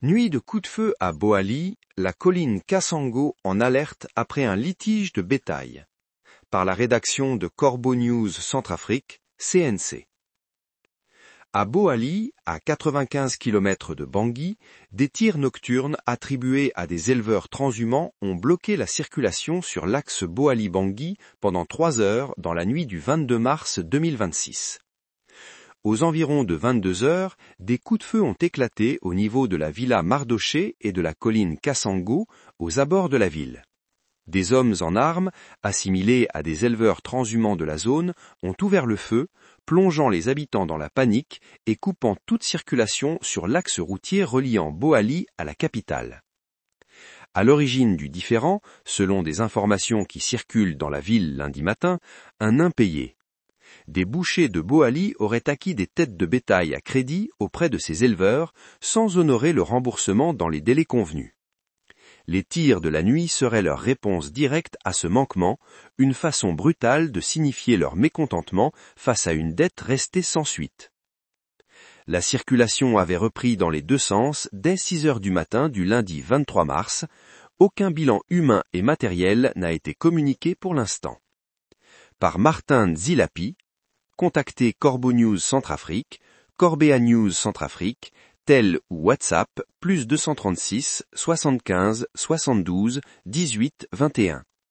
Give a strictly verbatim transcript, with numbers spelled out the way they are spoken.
Nuit de coup de feu à Boali, la colline Kassango en alerte après un litige de bétail. Par la rédaction de Corbeau News Centrafrique, C N C. À Boali, à quatre-vingt-quinze kilomètres de Bangui, des tirs nocturnes attribués à des éleveurs transhumants ont bloqué la circulation sur l'axe Boali-Bangui pendant trois heures dans la nuit du vingt-deux mars deux mille vingt-six. Aux environs de vingt-deux heures, des coups de feu ont éclaté au niveau de la villa Mardoché et de la colline Kassango, aux abords de la ville. Des hommes en armes, assimilés à des éleveurs transhumants de la zone, ont ouvert le feu, plongeant les habitants dans la panique et coupant toute circulation sur l'axe routier reliant Boali à la capitale. À l'origine du différend, selon des informations qui circulent dans la ville lundi matin, un impayé. Des bouchers de Boali auraient acquis des têtes de bétail à crédit auprès de ces éleveurs, sans honorer le remboursement dans les délais convenus. Les tirs de la nuit seraient leur réponse directe à ce manquement, une façon brutale de signifier leur mécontentement face à une dette restée sans suite. La circulation avait repris dans les deux sens dès six heures du matin du lundi vingt-trois mars. Aucun bilan humain et matériel n'a été communiqué pour l'instant. Par Martin Zilapi, contactez Corbeau News Centrafrique, Corbea News Centrafrique, tel ou WhatsApp, plus deux cent trente-six, soixante-quinze, soixante-douze, dix-huit, vingt et un.